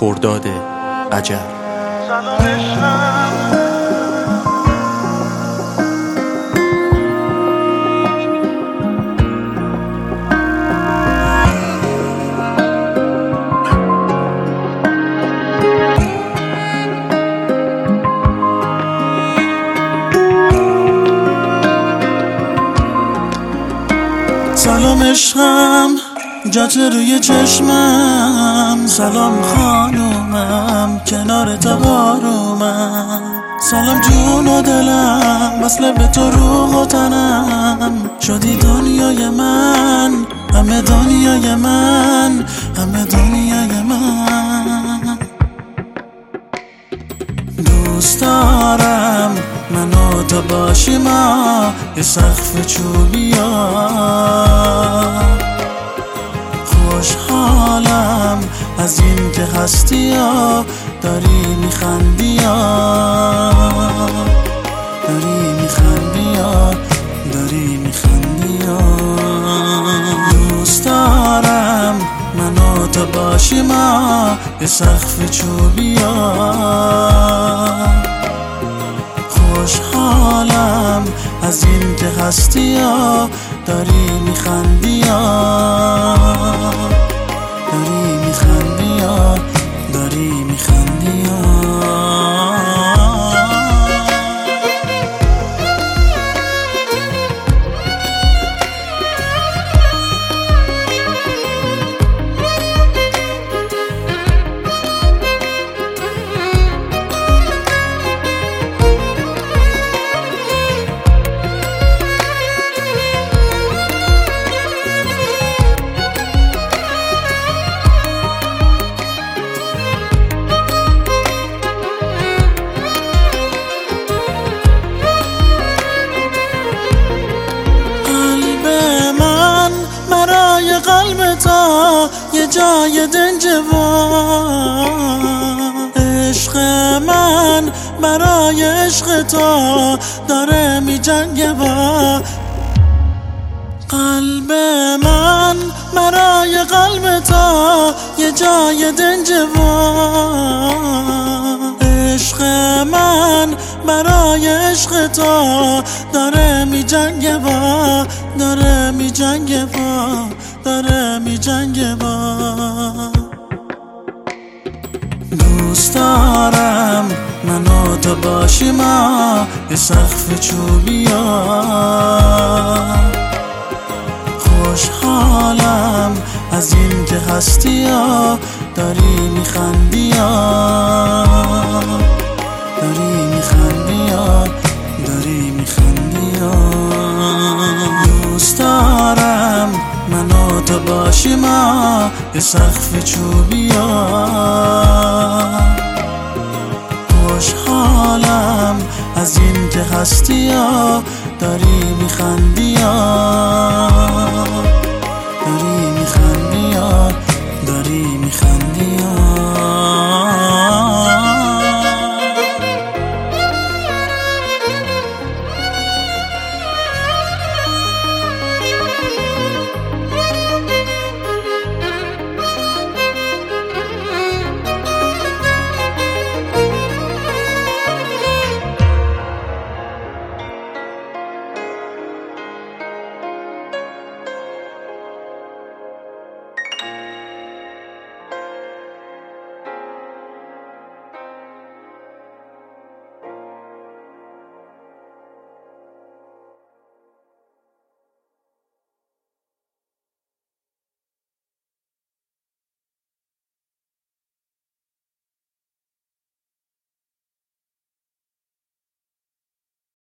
خرداد قجر. سلام عشقم، جات روی چشمم. سلام خانومم، کنار تبارومم. سلام جون و دلم، وصله به تو روح و تنم. شدی دنیای من، همه دنیای من، همه دنیای من. دوست دارم منو تو باشی، ما یه سقف چوبیا. خوشحالم از این که هستی یا داری میخندی یا داری میخندی یا داری میخندی یا. دوست دارم منو تو باشی، ما یه سقف چوبیا. خوشحالم از این که هستی یا داری میخندی یا داری میخندی یا داری میخندی یا. قلب تا یه جای دنجه و عشق من برای عشق تو داره می جنگه و قلب من برای قلب تو یه جای دنجه و عشق من برای عشق تو داره می جنگه و داره می جنگه و داره می جنگه با. دوست دارم منو تو باشی، ما یه سقف چوبیا. خوشحالم از این که هستی یا داری میخندی یا داری میخندی یا داری میخندی یا. دوست دارم منو تو باشی، ما یه سقف چوبیا. خوشحالم از این که هستی یا داری میخندی یا داری میخندی یا داری میخندی